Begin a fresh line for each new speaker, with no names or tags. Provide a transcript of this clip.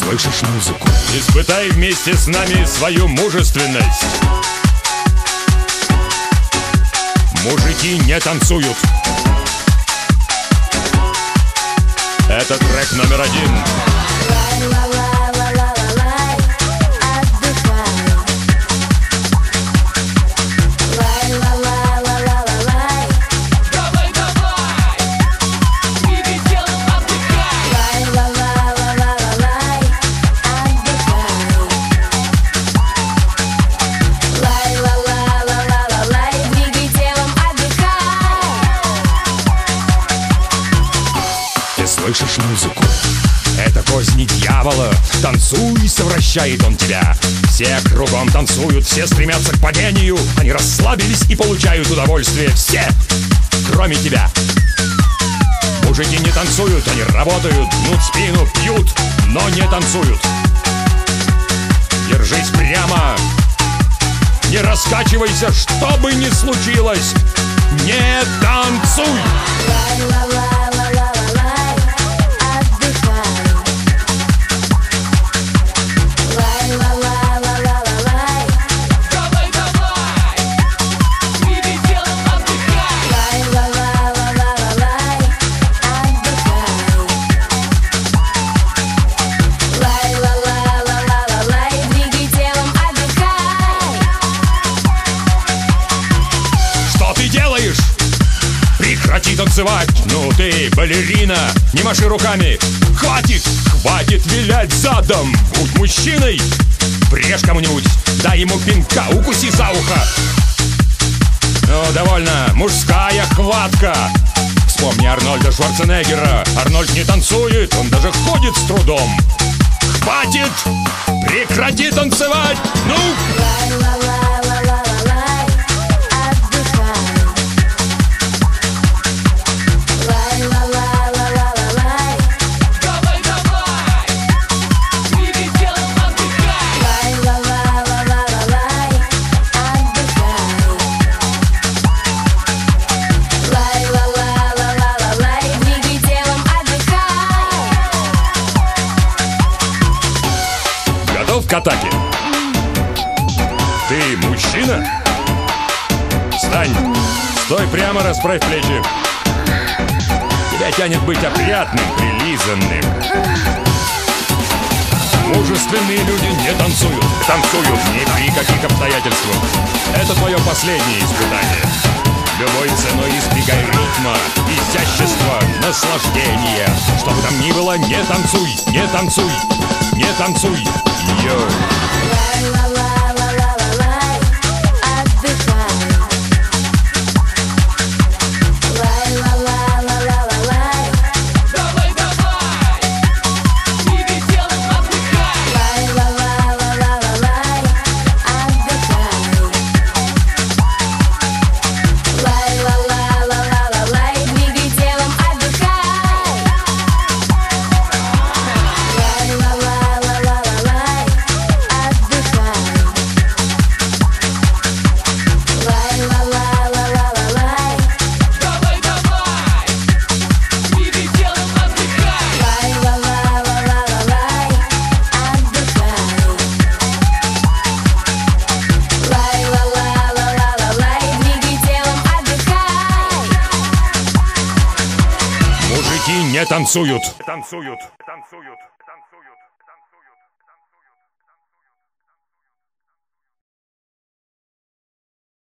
слышишь музыку? Испытай вместе с нами свою мужественность. Мужики не танцуют. Это трек номер 1. Слышишь музыку? Это козни дьявола. Танцуй, совращает он тебя. Все кругом танцуют, все стремятся к падению. Они расслабились и получают удовольствие. Все, кроме тебя. Мужики не танцуют, они работают, гнут спину, пьют, но не танцуют. Держись прямо. Не раскачивайся, что бы ни случилось. Не танцуй. Прекрати танцевать, ну ты балерина, не маши руками. Хватит, хватит вилять задом. Будь мужчиной, врежь кому-нибудь, дай ему пинка, укуси за ухо. Ну, довольно, мужская хватка. Вспомни Арнольда Шварценеггера. Арнольд не танцует, он даже ходит с трудом. Хватит, прекрати танцевать, ну! Готов к атаке? Ты мужчина? Встань, стой прямо, расправь плечи. Тебя тянет быть опрятным, прилизанным. Мужественные люди не танцуют. Танцуют ни при каких обстоятельствах. Это твое последнее испытание. Любой ценой избегай ритма, изящества, наслаждения. Что бы там ни было, не танцуй, не танцуй, не танцуй. Йоу. Не танцуют. Танцуют. Танцуют. Танцуют. Танцуют.